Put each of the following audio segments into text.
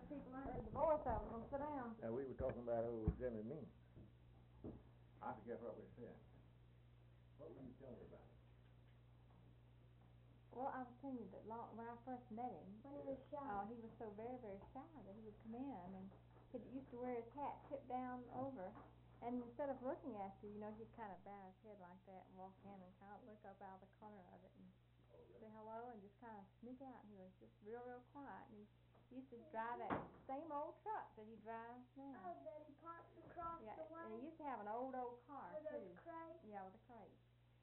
people heard the voice of them. Sit down. Now, we were talking about old Jimmy Means. I forget what we said. What were you telling me about? Well, I was telling you that when I first met him, When he was shy. he was so very, very shy that he would come in and he used to wear his hat tipped down over, and instead of looking at you, he'd kind of bow his head like that and walk in and kind of look up out of the corner of it and say hello and just kind of sneak out. And he was just real, real quiet. And he used to drive that same old truck that he drives now. Oh, that he parks across the way? And he used to have an old car, with too. With a crate? Yeah, with a crate.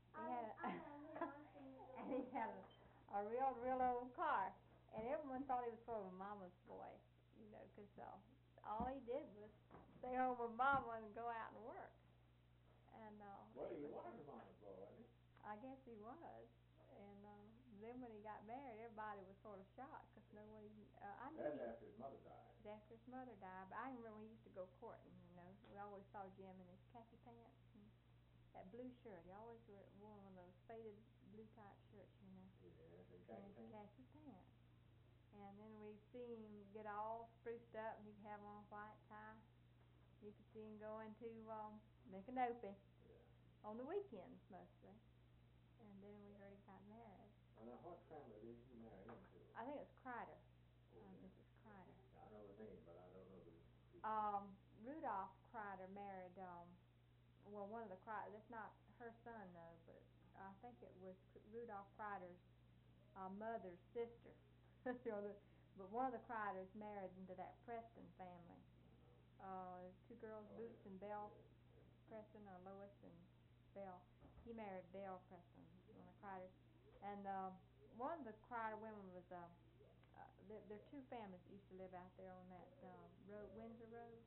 And he had a real, real old car, and everyone thought he was sort of a mama's boy, because all he did was stay home with mama and go out and work. And well, he was a mama's boy, wasn't he? I guess he was. And then when he got married, everybody was sort of shocked because no one even. That's after his mother died. After his mother died, but I remember when he used to go courting. We always saw Jim in his khaki pants and that blue shirt. He always wore one of those faded blue type shirts, Yeah, and his khaki pants. And then we'd see him get all spruced up, and he'd have on a white tie. You could see him going to Micanopy on the weekends mostly. And then we heard he got married. Well, now, what family did he marry into? I think it's Kreider. Mrs. Kreider. I know the name, but I don't know the Rudolph Kreider married, one of the Kreider. That's not her son, though, but I think it was Rudolph Kreider's mother's sister. But one of the Kreiders married into that Preston family. There's two girls, Boots and Belle Preston, or Lois and Belle. He married Belle Preston, one of the Kreiders. And one of the Kreider women was, there are two families that used to live out there on that road, Windsor Road.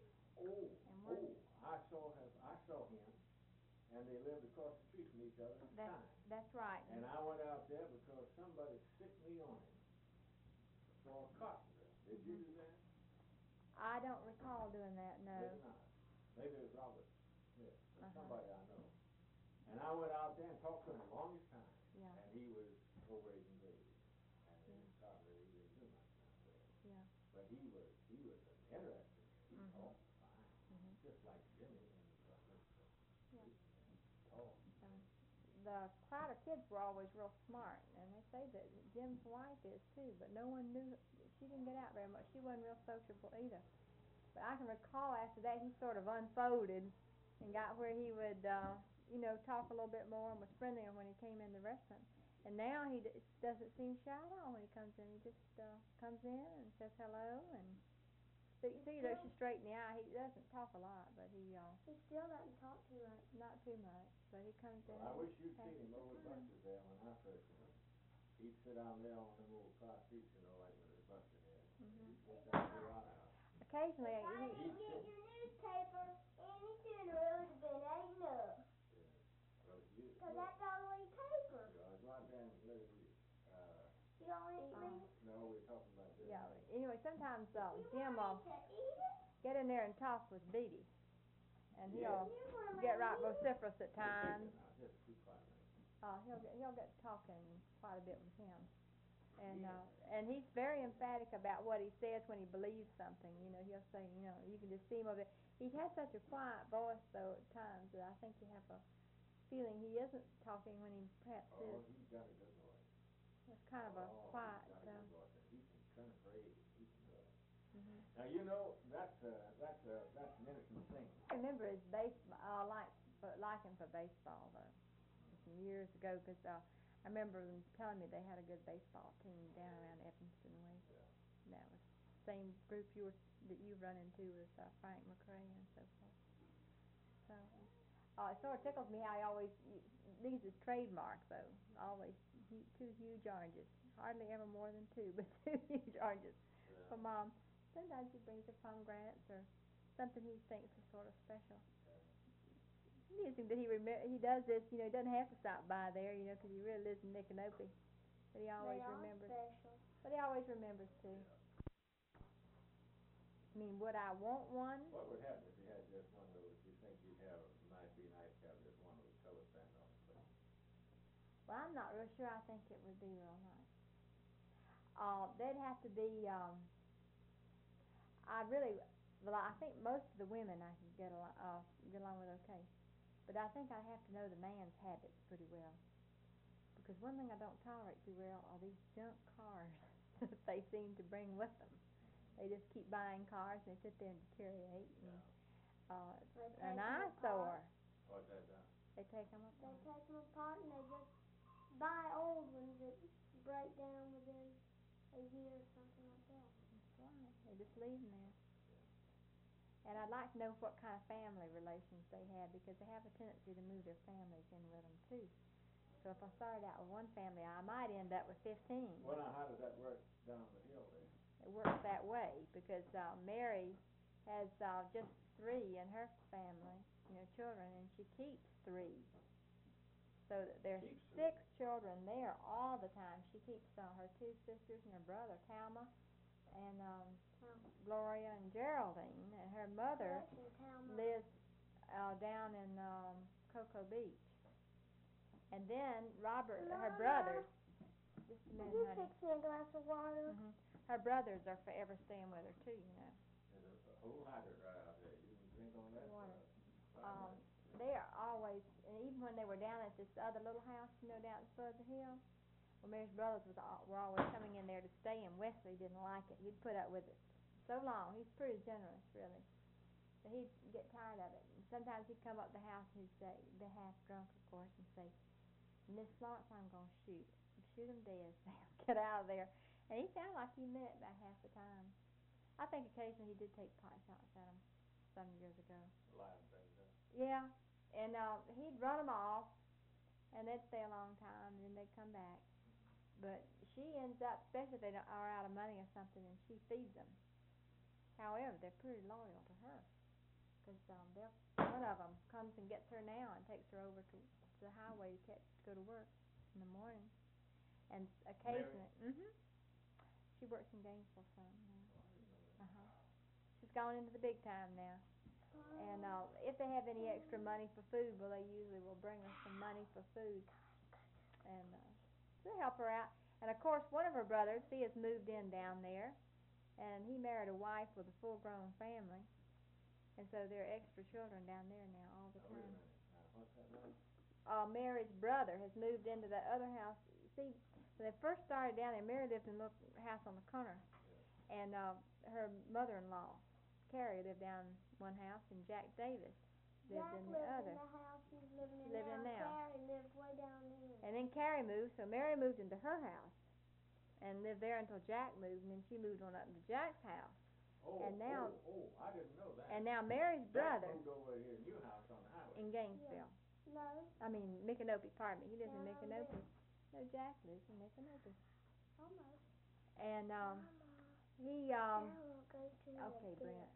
I saw him, and they lived across the street from each other at the time. That's right. And I went out there because somebody sicked me on him. For a carpenter. Did you do that? I don't recall doing that, no. Maybe not. Maybe it was Robert Smith, or somebody I know. And I went out there and talked to him the longest time. Yeah. And he was over 8 and 80. And he thought that he didn't do much now. Yeah. But he was an interesting. He talked fine. Just like Jimmy and the Kreider kids were always real smart, and they say that Jim's wife is too, but no one knew. She didn't get out very much. She wasn't real sociable either. But I can recall after that he sort of unfolded and got where he would, talk a little bit more and was friendlier when he came in the restaurant. And now he doesn't seem shy at all when he comes in. He just comes in and says hello and speaks to you. She straight in the eye. He doesn't talk a lot, but he still doesn't talk too much. Not too much, but he comes in. Well, I wish you'd seen him over at Buster's there when I first met him. He'd sit down there on them old car seats, like with his Buster head. He'd sit down there out. Occasionally, if I didn't get your newspaper any sooner, it would have been eaten up. Because that's the only paper. Go out there and let it read. You don't want to read it? No, we're talking about this. Yeah. Anyway, sometimes Jim will get in there and talk with Beatty, and he'll get right vociferous at times. He'll get talking quite a bit with him, and he's very emphatic about what he says when he believes something. He'll say, you can just see him over there. He has such a quiet voice though at times that I think you have a feeling he isn't talking when he perhaps is. Oh, he's got a good voice. It's kind of a quiet. He can turn a phrase. He can do it. Now that's an innocent thing. I remember his baseball. Like him for baseball though, some years ago, because I remember them telling me they had a good baseball team down around Evanston way. Yeah. That was the same group that you run into with Frank McRae and so forth. So. It sort of tickles me how he always leaves his trademark, though. Always 2 huge oranges. Hardly ever more than 2, but 2 huge oranges for Mom. Sometimes he brings her pomegranates or something he thinks is sort of special. Amusing that he does this. He doesn't have to stop by there, because he really lives in Micanopy. But he always remembers. Special. But he always remembers too. I mean, would I want one? What would happen if you had just one of those? Do you think you'd be nice to have just one of those colors stand on the plate? Well, I'm not real sure. I think it would be real nice. They'd have to be I really, well, I think most of the women I can get along with okay, but I think I have to know the man's habits pretty well. Because one thing I don't tolerate too well are these junk cars that they seem to bring with them. They just keep buying cars and they sit there and deteriorate. And, They it's take an 'em eyesore. apart. What's that done? They take them They apart. take them apart and they just buy old ones that break down within a year or something like that. That's right. They just leave them there. And I'd like to know what kind of family relations they have because they have a tendency to move their families in with them too. So if I started out with one family, I might end up with 15. Well, now, how does that work down the hill there? It works that way because Mary has just 3 in her family, children, and she keeps 3. So there's Keeps 6 children there all the time. She keeps her 2 sisters and her brother, Talma, and Gloria and Geraldine, and her mother lives down in Cocoa Beach. And then Robert, her brothers, just a minute, Will you honey. fix me a glass of water? Her brothers are forever staying with her too, There's a whole hydrant right out there. You can drink on that. Water. They are always, and even when they were down at this other little house, down at the foot of the hill, well, Mary's brothers were always coming in there to stay, and Wesley didn't like it. He'd put up with it so long. He's pretty generous, really. But he'd get tired of it. And sometimes he'd come up the house and he'd say, be half drunk, of course, and say, Miss Florence, I'm going to shoot. Shoot him dead, Sam. Get out of there. And he sounded like he meant it about half the time. I think occasionally he did take pot shots at him some years ago. Lying things up. Yeah. And he'd run them off, and they'd stay a long time, and then they'd come back. But she ends up, especially if they are out of money or something, and she feeds them. However, they're pretty loyal to her. Because one of them comes and gets her now and takes her over to the highway to go to work in the morning. And occasionally, she works in Gainesville some now. She's gone into the big time now. And if they have any extra money for food, well, they usually will bring us some money for food. And they help her out. And of course, one of her brothers, he has moved in down there, and he married a wife with a full-grown family. And so there are extra children down there now all the time. Wait a minute. What's that name? Mary's brother has moved into that other house. See, when they first started down there, Mary lived in the house on the corner. Yeah. And her mother-in-law, Carrie, lived down one house, and Jack Davis lived in the other. Jack lived in the house she's living in lived now. in now. Carrie lived way down there. And then Carrie moved, so Mary moved into her house and lived there until Jack moved, and then she moved on up to Jack's house. And now, I didn't know that. And now Mary's brother moved over here, new house on the highway. in Gainesville. Yeah. No. I mean Micanopy, pardon me. He lives in Yeah, Micanopy. No, Jack lives in Micanopy. Almost. And he okay, Brent.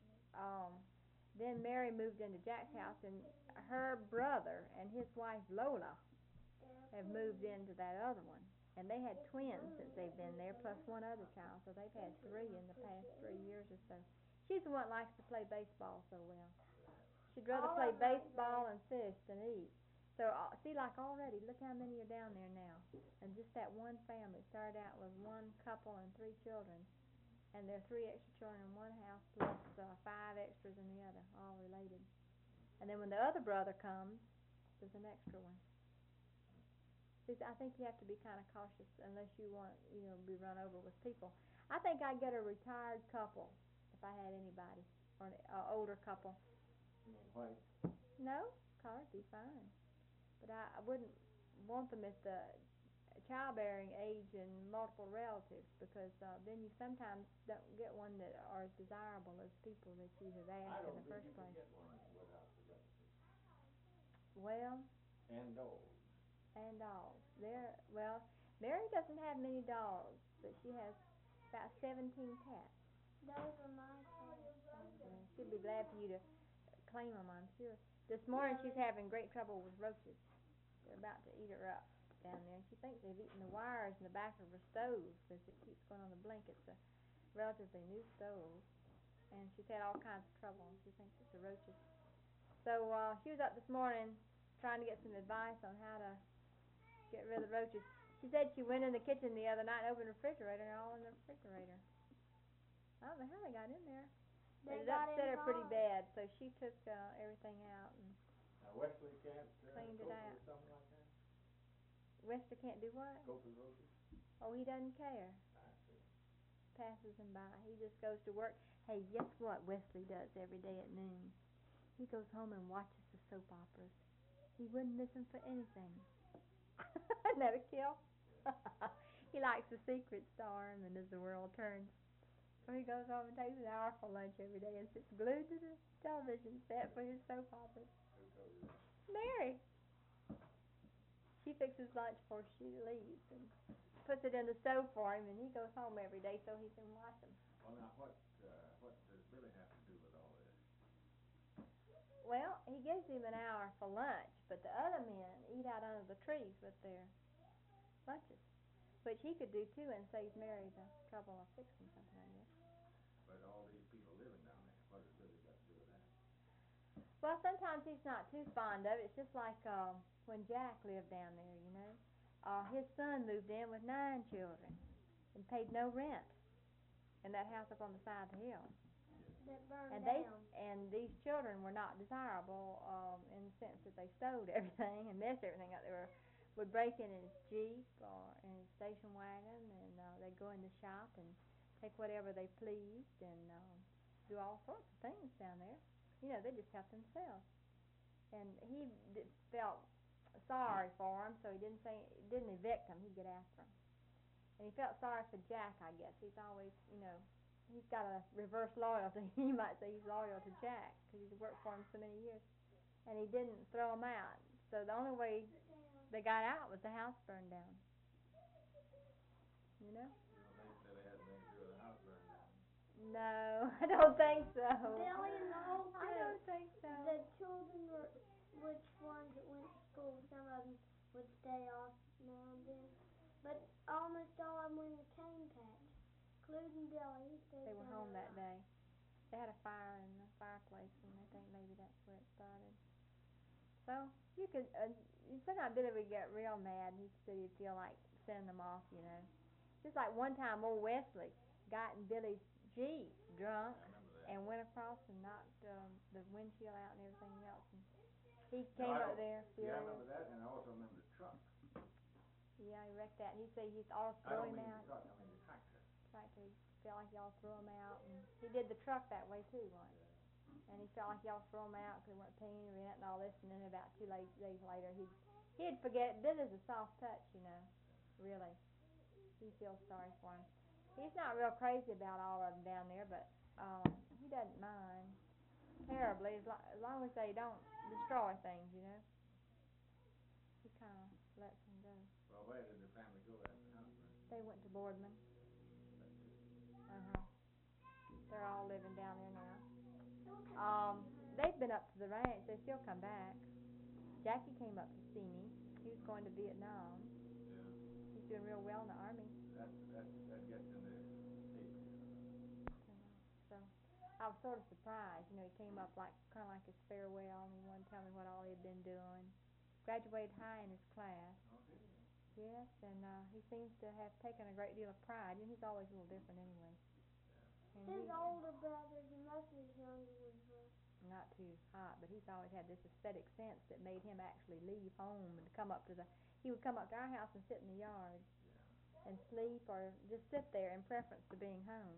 Then Mary moved into Jack's house, and her brother and his wife Lola have moved into that other one. And they had twins since they've been there, plus one other child, so they've had 3 in the past 3 years or so. She's the one that likes to play baseball so well. She'd rather play baseball and fish than eat. So, see, like already, look how many are down there now. And just that one family started out with 1 couple and 3 children. And there are 3 extra children in one house, plus 5 extras in the other, all related. And then when the other brother comes, there's an extra one. See, I think you have to be kind of cautious unless you want, be run over with people. I think I'd get a retired couple if I had anybody, or an older couple. You mean white? No, colored would be fine. But I wouldn't want them at the childbearing age and multiple relatives, because then you sometimes don't get one that are as desirable as people that you have asked in the first place. I don't think you can get one without the relatives. Well. And dogs. And dogs. Mary doesn't have many dogs, but she has about 17 cats. Those are my cats. She'd be glad for you to claim them, I'm sure. This morning she's having great trouble with roaches. They're about to eat her up down there. And she thinks they've eaten the wires in the back of her stove because it keeps going on the blink. It's a relatively new stove. And she's had all kinds of trouble, and she thinks it's the roaches. So she was up this morning trying to get some advice on how to get rid of the roaches. She said she went in the kitchen the other night and opened the refrigerator, and they're all in the refrigerator. I don't know how they got in there. They It got upset her pretty involved. bad, so she took everything out, and Now Wesley can't, Cleaned it cope out. with something like that? Wester can't do what? Cope with roaches? Oh, he doesn't care. I see. Passes him by. He just goes to work. Hey, guess what Wesley does every day at noon? He goes home and watches the soap operas. He wouldn't miss them for anything. Isn't that a kill? He likes The Secret Storm and As the World Turns. So he goes home and takes an hour for lunch every day and sits glued to the television set for his soap operas. Who told you that? Mary. She fixes lunch before she leaves and puts it in the stove for him, and he goes home every day so he can watch them. Well, now what does Billy have to do with all this? Well, he gives him an hour for lunch, but the other men eat out under the trees with their lunches, which he could do too and saves Mary the trouble of fixing something, I guess. But all these people living down there, what has Billy got to do with that? Well, sometimes he's not too fond of it. It's just like when Jack lived down there, you know. His son moved in with 9 children and paid no rent in that house up on the side of the hill. That burned And down. these children were not desirable in the sense that they stole everything and messed everything up. They would break in his Jeep or in his station wagon, and they'd go in the shop and take whatever they pleased and do all sorts of things down there. You know, they just help themselves. And he felt sorry for them, so he didn't evict them. He'd get after them. And he felt sorry for Jack, I guess. He's always, you know, he's got a reverse loyalty. You might say he's loyal to Jack because he's worked for him so many years. And he didn't throw him out. So the only way they got out was the house burned down. You know? You don't think Billy has anything to do with the house burning down? No, I don't think so. Billy and the whole I group. don't think so. The children were, which ones that went to school, some of them would stay off now and then. But almost all of them were in the cane patch, including Billy. He stayed They were down home there. that day. They had a fire in the fireplace, and I think maybe that's where it started. So you could, sometimes Billy would get real mad, and he said he'd feel like sending them off, you know. Just like one time, old Wesley got in Billy's Jeep drunk I remember that. and went across and knocked the windshield out and everything else. And he No, came I up don't- there. Yeah, I remember that, and I also remember the truck. Yeah, he wrecked that, and he said he all I threw don't him mean out. the truck, I mean the tractor. Tractor, he felt like y'all threw him out, and he did the truck that way too once. And he felt like y'all threw him out because they weren't paying rent and all this, and then about 2 days later, he'd forget. Billy's a soft touch, you know, really. He feels sorry for him. He's not real crazy about all of them down there, but he doesn't mind terribly as long as they don't destroy things, you know. He kind of lets them go. Well, where did the family go after the house burned? They went to Boardman. That's it. They're all living down there now. They've been up to the ranch. They still come back. Jackie came up to see me. He was going to Vietnam. Yeah. He's doing real well in the Army. That gets in the paper. So I was sort of surprised. You know, he came up kind of like his farewell, and he wanted to tell me what all he'd been doing. Graduated high in his class. Okay. Yes, and he seems to have taken a great deal of pride. And he's always a little different anyway. And His older brothers and most of his younger ones were. Not too hot, but he's always had this aesthetic sense that made him actually leave home and come up to he would come up to our house and sit in the yard and sleep or just sit there in preference to being home.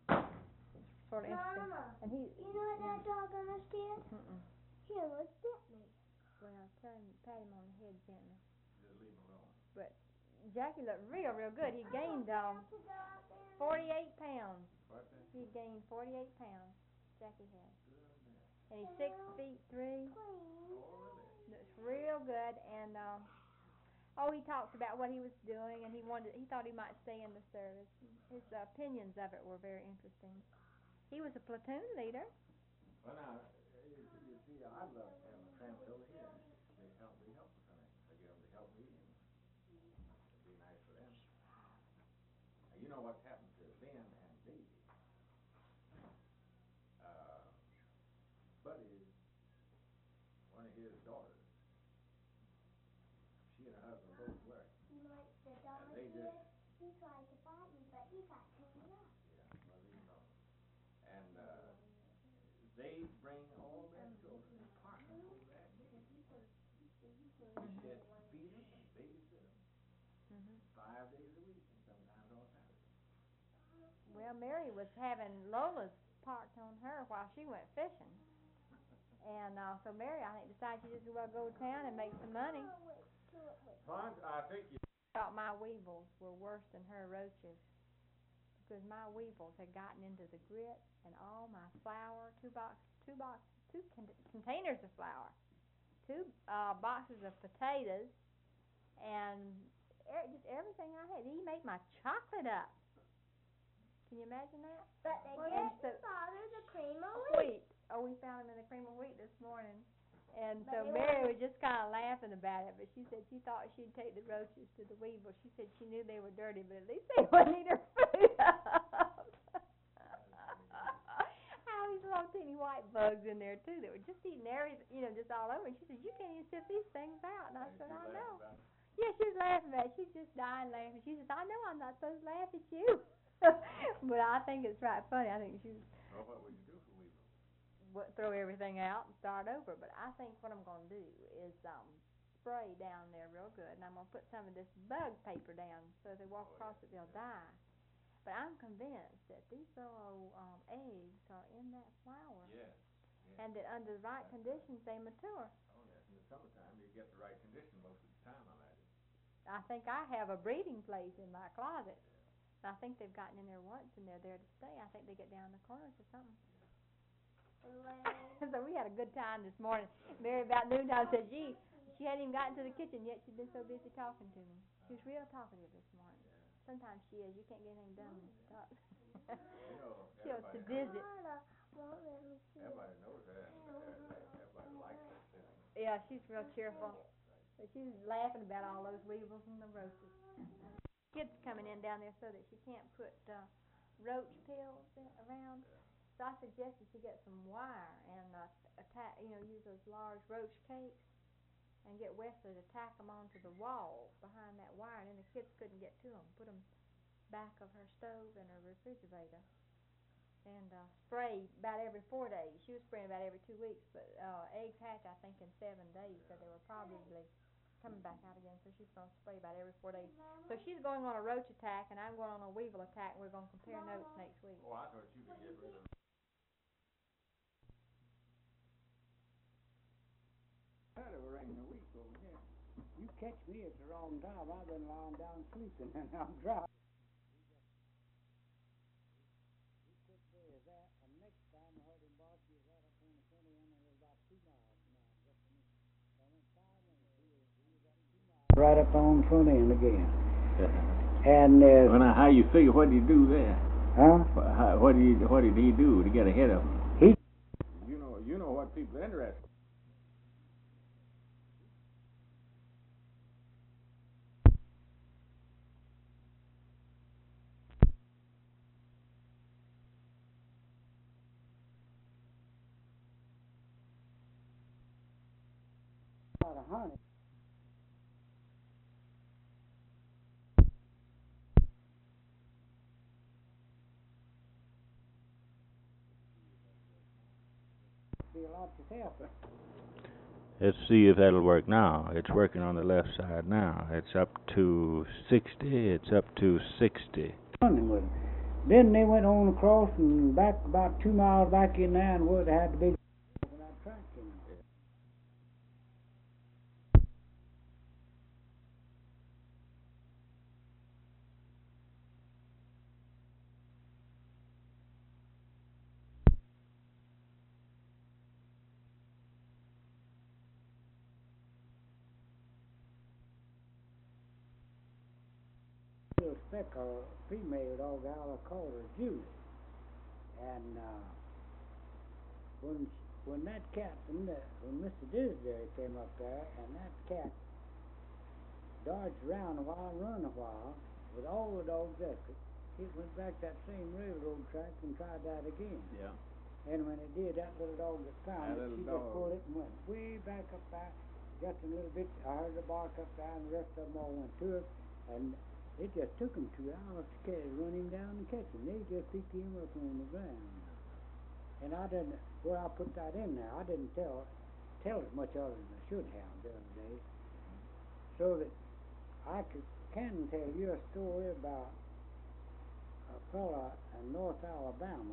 Sort of interesting. Mama, And he, you know what that dog almost did? He almost bit me. Well, pat him on the head gently. Just leave him alone. But Jackie looked real good. He gained 48 pounds. What's that? He gained 48 pounds. Jackie had. Good man. And he's 6'3". Please. Oh, really? Looks real good, and he talked about what he was doing, and he thought he might stay in the service. His opinions of it were very interesting. He was a platoon leader. Well, now, you see, I'd love to have my family over here. They help me help with something. I get them to help me, and it'd be nice for them. Now, you know what's happened to Ben and Davy. Buddy, one of his daughters, she and her husband both work. Like the dog They did, just- he tried to fight me, but he got cleaned up. Yeah, well, leave him alone. bring all their children and partners over there and get them. She had to feed them and babysit them 5 days a week and sometimes on Saturday. Well, Mary was having Lola's parked on her while she went fishing. And so Mary, I think, decided she just well go to town and make some money. Fun, I think you Thought my weevils were worse than her roaches because my weevils had gotten into the grit and all my flour, two containers of flour, 2 boxes of potatoes, and just everything I had. He made my chocolate up. Can you imagine that? But they didn't bother the cream of wheat. Oh, we found them in the cream of wheat this morning. And so Mary was just kind of laughing about it, but she said she thought she'd take the roaches to the weevils. She said she knew they were dirty, but at least they wouldn't eat her food up. How these little teeny white bugs in there too that were just eating everything, just all over. And she said, you can't even sift these things out. And I said, I know. Yeah, she was laughing at it. She's just dying laughing. She says, I know I'm not supposed to laugh at you. But I think it's right funny. I think she was. Well, what would you do for weevils? Throw everything out and start over. But I think what I'm going to do is spray down there real good, and I'm going to put some of this bug paper down so if they walk across it they'll die. But I'm convinced that these little eggs are in that flour. Yes. And that under the right conditions they mature. Oh yes, in the summertime you get the right condition most of the time, I imagine. I think I have a breeding place in my closet. And I think they've gotten in there once and they're there to stay. I think they get down in the corners or something. So we had a good time this morning. Mary about noontime said, gee, she hadn't even gotten to the kitchen yet. She'd been so busy talking to me. She was real talkative this morning. Sometimes she is. You can't get anything done when she talks. She wants to visit. Everybody knows that. Everybody likes that sitting. Yeah, she's real cheerful. But she's laughing about all those weevils and the roaches. Kids coming in down there so that she can't put roach pills around. So I suggested she get some wire and use those large roach cakes and get Wesley to tack them onto the wall behind that wire, and then the kids couldn't get to them. Put them back of her stove and her refrigerator, and spray about every 4 days. She was spraying about every 2 weeks, but eggs hatch I think in 7 days, so they were probably coming back out again. So she's going to spray about every 4 days. So she's going on a roach attack, and I'm going on a weevil attack. And we're going to compare notes next week. Oh, I thought you could get rid of. Had a rain a week over here. You catch me at the wrong time. I've been lying down sleeping and I'm dry. And next time I heard him bark, he was right up on the front end and it was about 2 miles from now. I went 5 minutes. He was up 2 miles. Right up on the front end again. And well, now, how you figure? What did he do there? huh? What did he do to get ahead of him? You know what people are interested in. About 100. Be a lot to help. Let's see if that'll work now. It's working on the left side now. It's up to 60. It's up to 60. Running with them. Then they went on across and back about 2 miles back in there and where they had the big track in them. Little speck or female dog out, I called her Julie. And when that cat, when Mr. Disbury came up there, and that cat dodged around a while, run a while, with all the dogs after it, it went back that same railroad track and tried that again. Yeah. And when it did, that little dog that found it, she just pulled it and went way back up there, just a little bit. I heard the bark up there, and the rest of them all went to it, and it just took them 2 hours to run him down and catch him. They just picked him up on the ground. And I didn't, where I put that in there, I didn't tell as much other than I should have the other day. So that can tell you a story about a fella in North Alabama.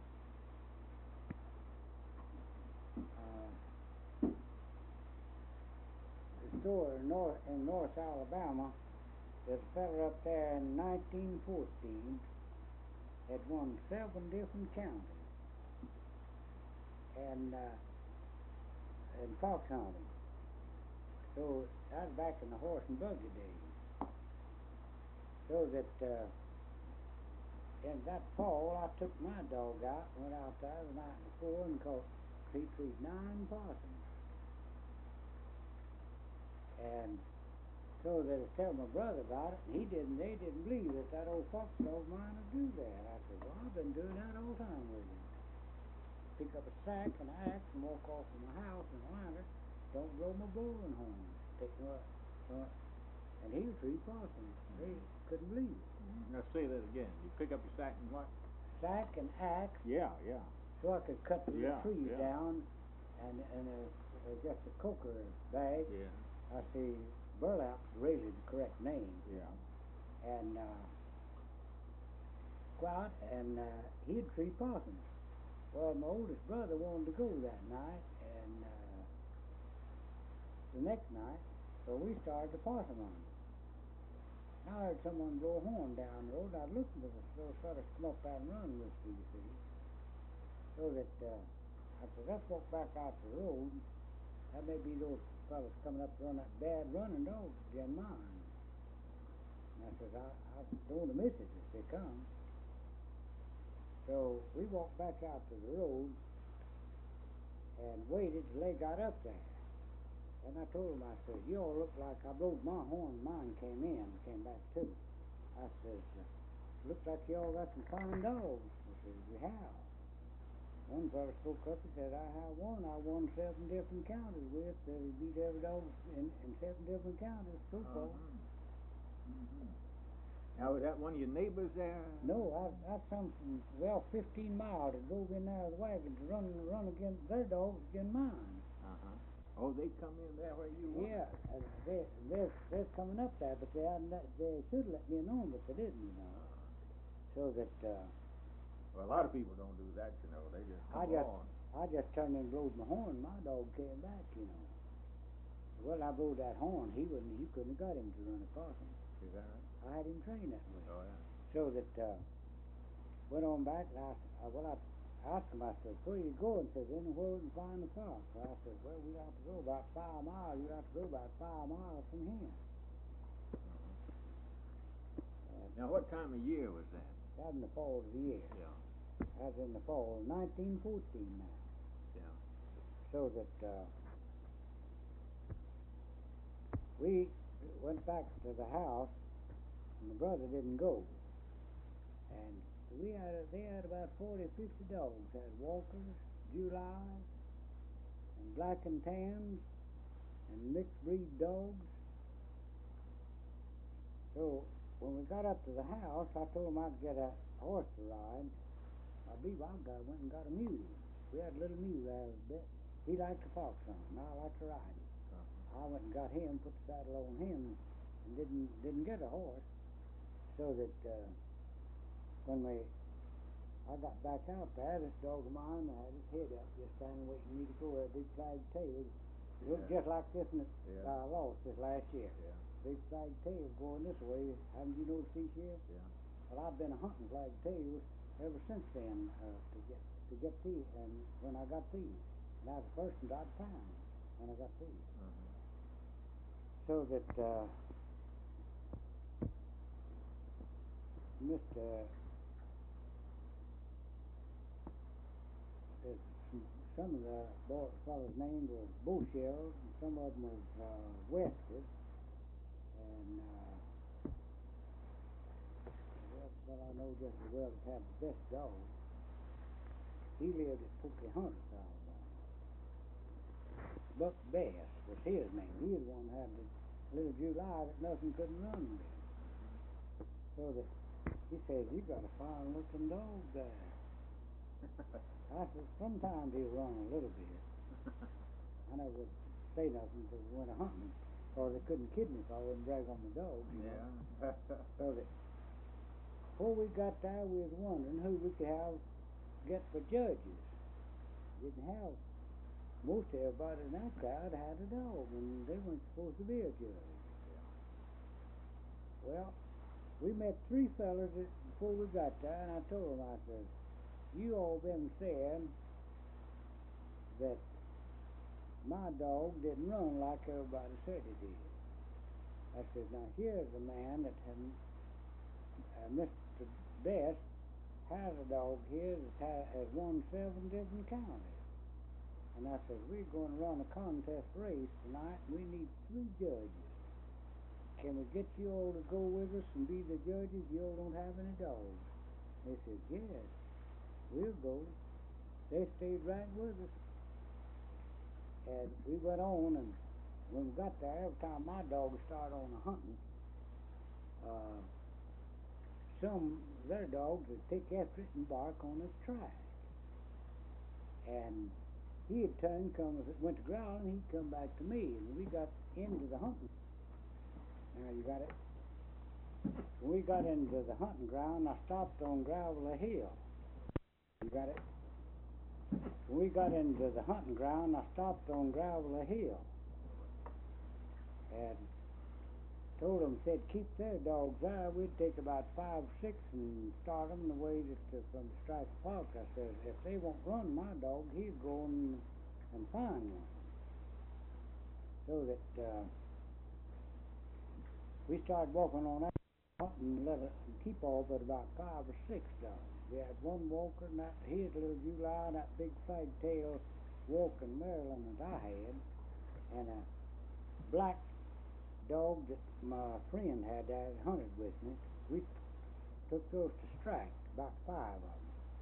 The story in North Alabama, there's a fella up there in 1914 had won 7 different counties and fox hunting. So that was back in the horse and buggy days. So that in that fall, I took my dog out, went out there the night before and caught 9 possums. And so they was telling my brother about it, and they didn't believe that old fox dog mine would do that. I said, well, I've been doing that all the time with him. Pick up a sack and an axe and walk off from my house in a lantern, don't blow my bullring horn. And he was 3 possums. They couldn't believe it. Now say that again. You pick up your sack and what? Sack and axe. Yeah. So I could cut the trees yeah. down, and just a coker bag. Yeah. I see burlap's really the correct name. Yeah. And go out, and he had 3 possums. Well, my oldest brother wanted to go that night, and the next night, so we started the possum hunting. And I heard someone blow a horn down the road, and I was looking for those fellas to come up there and run with me, you see. So that I said, let's walk back out to the road. That may be those fellas coming up to run that bad running dog again mine. And I said, I don't want to miss it if they come. So we walked back out to the road and waited till they got up there. And I told them, I said, you all look like I blowed my horn, mine came back too. I said, look like you all got some fine dogs. I said, we have. One fellow spoke up and said, I have one I won 7 different counties with. He beat every dog in 7 different counties so far. Now, was that one of your neighbors there? No, I come from, 15 miles. I drove in there with wagons to run against their dogs against mine. Oh, they come in there where you were? Yeah, they're coming up there, but they should let me know, but they didn't, you know. So that, well, a lot of people don't do that, you know. They just come on. I just turned and blowed my horn. My dog came back, you know. Well, I blowed that horn. You couldn't have got him to run a possum. Is that right? I had him trained that way. Oh, yeah. So that, went on back, and I asked him, I said, where are you going? He said, anywhere we can find the fox. I said, well, we have to go about 5 miles. You have to go about 5 miles from here. Now, what time of year was that? That was in the fall of the year. Yeah. That was in the fall of 1914 now. Yeah. So that we went back to the house, and my brother didn't go. And they had about 40 or 50 dogs. They had Walkers, Julys, and black and tans, and mixed breed dogs. So when we got up to the house, I told him I'd get a horse to ride. I believe went and got a mule. We had a little mule there a bit. He liked to fox hunt, and I liked to ride him. I went and got him, put the saddle on him, and didn't get a horse. So that when I got back out there, this dog of mine had his head up, just standing waiting for me to go with a big flagged tail. It looked just like this one that I lost this last year. Yeah. Big flagged tail going this way. Haven't you noticed these here? Yeah. Well, I've been hunting flagged tails ever since then to get these, and when I got these. And I was the first one I'd found when I got these. So that some of the fellas' names were Beauchelle, and some of them was Westwood, and well, I know just as well that had the best dog. He lived at Pokey Hunters, Alabama. Buck Bass was his name. He was the one that had the little July that nothing couldn't run with. So that he says, you got a fine looking dog there. I said, sometimes he'll run a little bit. I never would say nothing until we went a hunting, or they couldn't kid me if I wouldn't brag on the dog, you know. Yeah. So that before we got there, we was wondering who we could get for judges. Didn't have most everybody in that crowd had a dog, and they weren't supposed to be a judge. Well, we met three fellas before we got there, and I told them, I said, you all been saying that my dog didn't run like everybody said he did. I said, now here's a man that Mr. Best has a dog here that has won 7 different counties. And I said, we're going to run a contest race tonight, and we need 3 judges. Can we get you all to go with us and be the judges? You all don't have any dogs. They said, yes, we'll go. They stayed right with us. And we went on, and when we got there, every time my dog started on a hunting, some of their dogs would take after it and bark on its track. And he'd turn, if it went to growl, and he'd come back to me, and we got into the hunting. Now you got it. When we got into the hunting ground, I stopped on Gravel Hill. You got it. When we got into the hunting ground, I stopped on Gravel Hill, and told them, said, keep their dogs there. We'd take about 5 or 6 and start them the way from Strike Park. I said, if they won't run my dog, he'd go and find one. So that we started walking on that and let it keep all but about 5 or 6 dogs. We had one walker, and his little July, that big flag-tail walking Maryland that I had, and a black dog that my friend had that hunted with me. We took those to Strike, about 5 of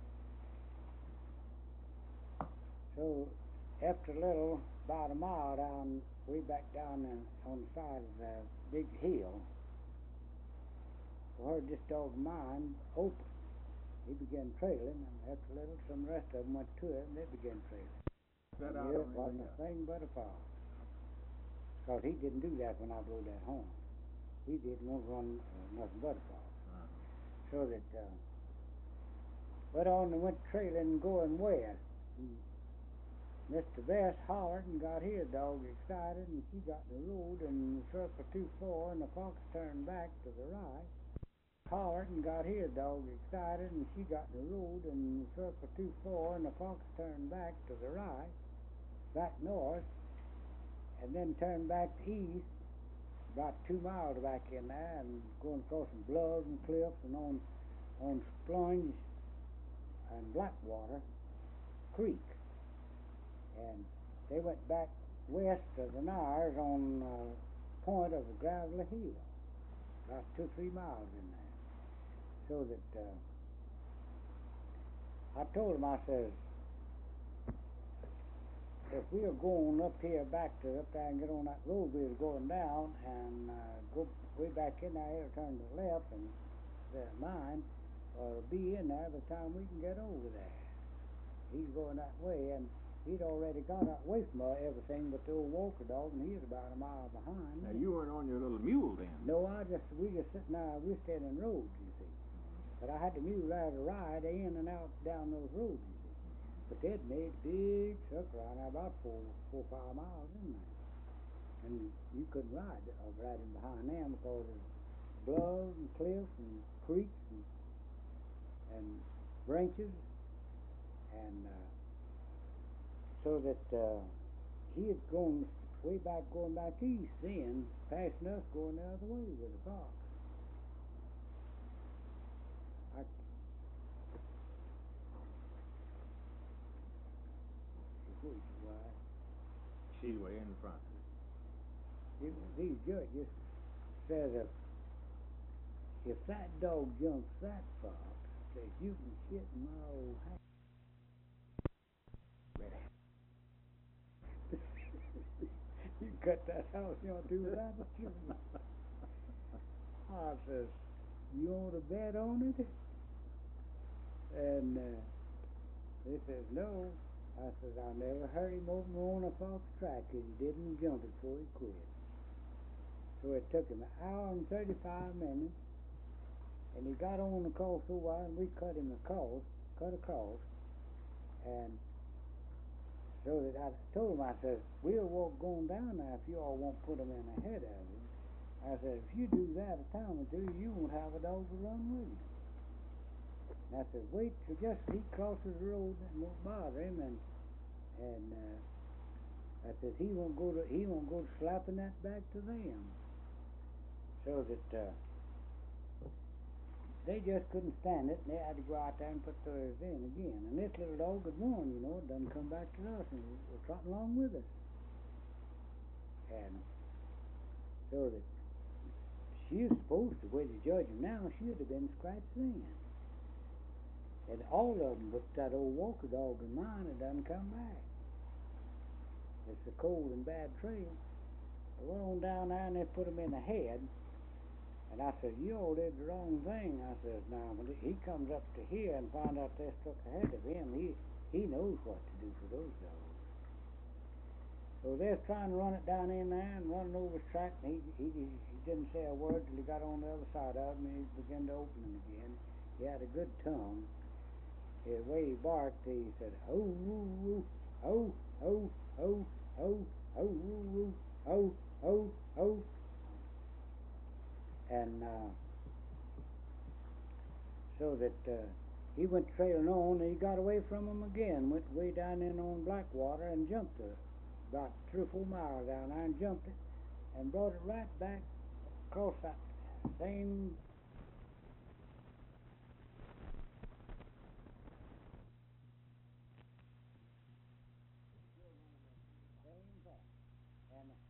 them. So after a little, about a mile down, way back down on the side of the big hill, we heard this dog of mine open. He began trailing, and after a little, some of the rest of them went to it, and they began trailing. It wasn't a thing but a fall. Because he didn't do that when I blew that horn. He didn't want to run nothing but a fall. So that went on and went trailing and going west. And Mr. Best hollered and got his dog excited, and he got in the road and circled 2-4, and the fox turned back to the right. Hollered and got his dog excited, and she got in the road and circled 2-4, and the fox turned back to the right, back north, and then turned back east, about 2 miles back in there, and going across some bluffs and cliffs and on Splunge and Blackwater Creek. And they went back west of the Niles on point of the Gravel Hill, about 2 or 3 miles in there. So that I told him, I says, if we were going up here back to up there and get on that road we was going down and go way back in there, turn to the left, and mine will be in there by the time we can get over there. He's going that way, and he'd already got away from everything but the old Walker dog, and he was about a mile behind. Now you weren't on your little mule then? No, we just sitting there, we staying in roads, you see. But I had the mule there to ride in and out down those roads, you see. But they'd made big circle around there, about 4 or 5 miles in there. And you couldn't ride riding behind them because of bluffs and cliffs and creeks and branches. And so that he had gone going back east then, passing us going the other way with the fox. She's way in front. These judges says if that dog jumps that fox, says you can shit in my old house. You cut that house, you don't do that. I says, you want to bet on it? And He says, no. I says, I never heard him open one up off the track 'cause he didn't jump it before he quit. So it took him an hour and 35 minutes, and he got on the course a while, and we cut across, and so that I told him, I said, we'll walk going down there if you all won't put him in ahead of him. I said, if you do that a time or two, you won't have a dog to run with you. And I said, wait till just he crosses the road and won't bother him, and I said, he won't go to slapping that back to them. So that they just couldn't stand it, and they had to go out there and put theirs in again. And this little dog had won, done come back to us and was trotting along with us. And so that she was supposed to, way to judge him now, she would have been scratched then. And all of them, but that old Walker dog of mine had done come back. It's a cold and bad trail. I went on down there and they put him in the head. And I said, you all did the wrong thing. I said, now, when he comes up to here and find out they struck ahead of him, he knows what to do for those dogs. So they're trying to run it down in there and running over his track, and he didn't say a word till he got on the other side of him, and he began to open him again. He had a good tongue. The way he barked, he said, oh, woo, oh, oh, oh, oh, oh, woo, oh, oh, oh. And so that he went trailing on, and he got away from him again, went way down in on Blackwater and jumped about 3 or 4 miles down there and jumped it and brought it right back across that same thing. And